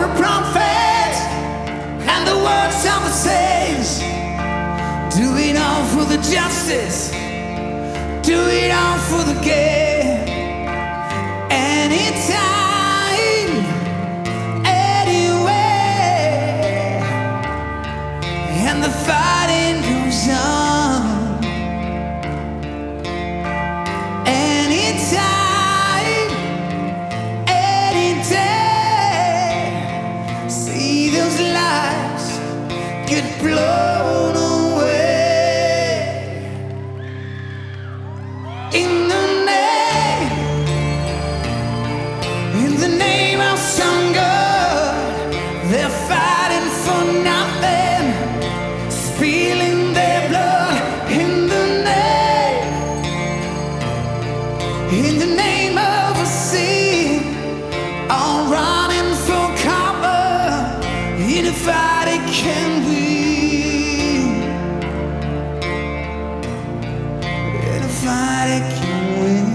the prophets and the words of the saints. Do it all for the justice, do it all for the gain. Anytime, anywhere, and the fighting goes on. Anytime, any day, see those lives get blown away. In the name of some God, they're fighting for nothing, spilling their blood. In the name of a sin, all running for cover. In a fight it can win. In a fight it can win.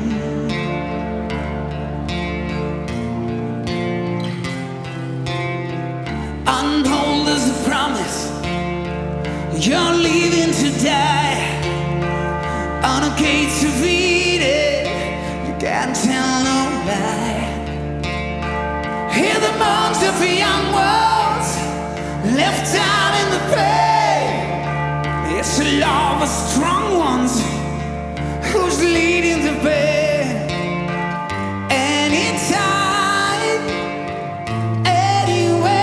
Unhold as a promise, you're leaving to die on a gates of Eden. You can't tell no lie. Hear the moans of young ones left out in the pain. It's the law of strong ones who's leading the way. Anytime, anywhere,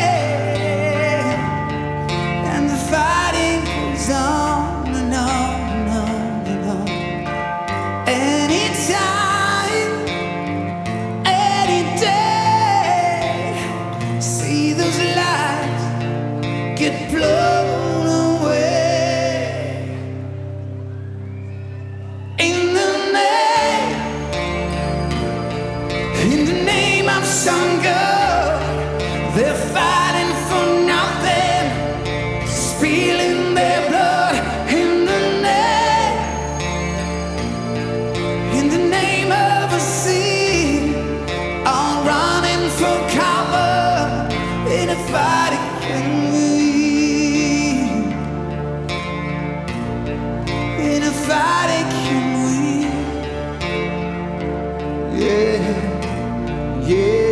and the fighting goes on and on and on and on. Anytime, any day, see those lives get blown away. In the name of some God, they're fighting for nothing, spilling their blood. In the name of a sin, all running for cover. In a fight it can win. In a fight it can win. Yeah, yeah.